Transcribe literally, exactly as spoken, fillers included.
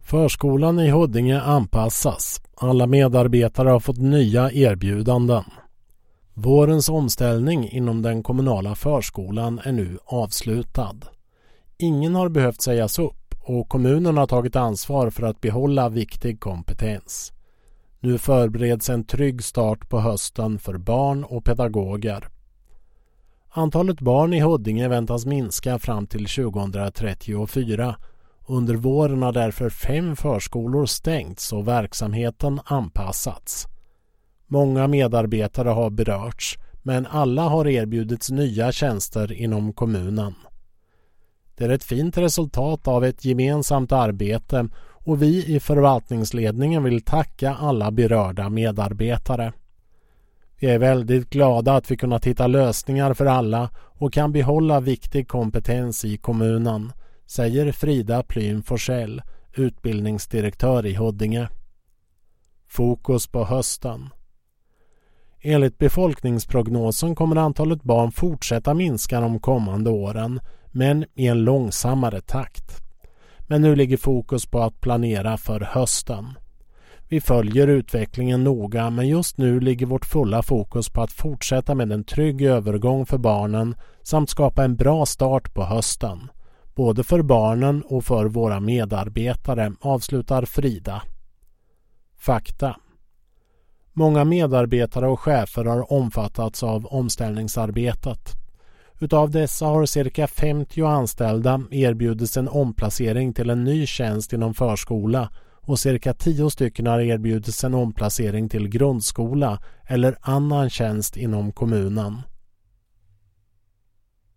Förskolan i Huddinge anpassas. Alla medarbetare har fått nya erbjudanden. Vårens omställning inom den kommunala förskolan är nu avslutad. Ingen har behövt sägas upp och kommunen har tagit ansvar för att behålla viktig kompetens. Nu förbereds en trygg start på hösten för barn och pedagoger. Antalet barn i Huddinge väntas minska fram till tjugohundratrettiofyra. Under våren har därför fem förskolor stängts och verksamheten anpassats. Många medarbetare har berörts, men alla har erbjudits nya tjänster inom kommunen. Det är ett fint resultat av ett gemensamt arbete och vi i förvaltningsledningen vill tacka alla berörda medarbetare. Vi är väldigt glada att vi kunnat hitta lösningar för alla och kan behålla viktig kompetens i kommunen, säger Frida Plym Forsell, utbildningsdirektör i Huddinge. Fokus på hösten. Enligt befolkningsprognosen kommer antalet barn fortsätta minska de kommande åren, men i en långsammare takt. Men nu ligger fokus på att planera för hösten. Vi följer utvecklingen noga, men just nu ligger vårt fulla fokus på att fortsätta med en trygg övergång för barnen samt skapa en bra start på hösten. Både för barnen och för våra medarbetare, avslutar Frida. Fakta. Många medarbetare och chefer har omfattats av omställningsarbetet. Utav dessa har cirka femtio anställda erbjudits en omplacering till en ny tjänst inom förskola och cirka tio stycken har erbjudits en omplacering till grundskola eller annan tjänst inom kommunen.